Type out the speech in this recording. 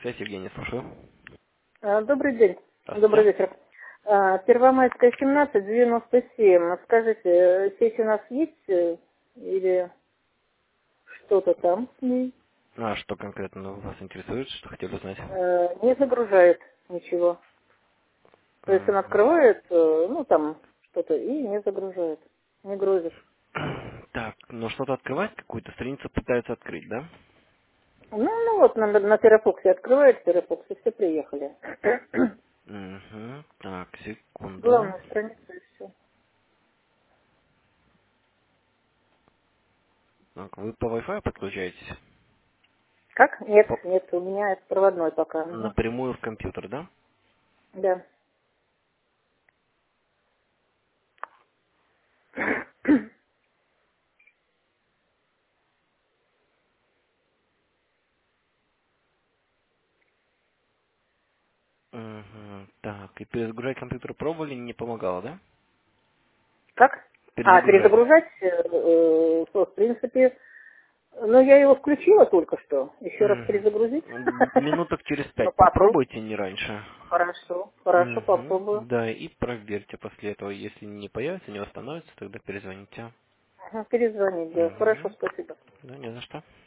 Связь, Евгений, слушаю. Добрый день. Добрый Здравствуйте. вечер. Первомайская, 1797. Скажите, сеть у нас есть или что-то там с ней? А что конкретно вас интересует, что хотели узнать? Не загружает ничего. То есть он Мгм. открывает, ну там что-то, и не загружает. Не грузит. Так, ну что-то открывать, какую-то страницу пытаются открыть, да? Ну вот на Террапоксе открывает Террапокс, и все приехали. Угу. Так, секунду. Главная страница и все. Так, вы по Wi-Fi подключаетесь? Как? Нет, По- нет, у меня это проводной пока. Мгм. Напрямую в компьютер, да? Да. Угу. Так, и перезагружать компьютер пробовали, не помогало, да? Как? Перезагружать. Перезагружать, в принципе, ну, я его включила только что. Еще раз Угу. перезагрузить? Минуток через Ну, 5 попробуй. попробуйте, не раньше. Хорошо, хорошо, попробую. Да, и проверьте после этого. Если не появится, не восстановится, тогда перезвоните. Ага, перезвонить, да. Хорошо, Угу. спасибо. Да, не за что.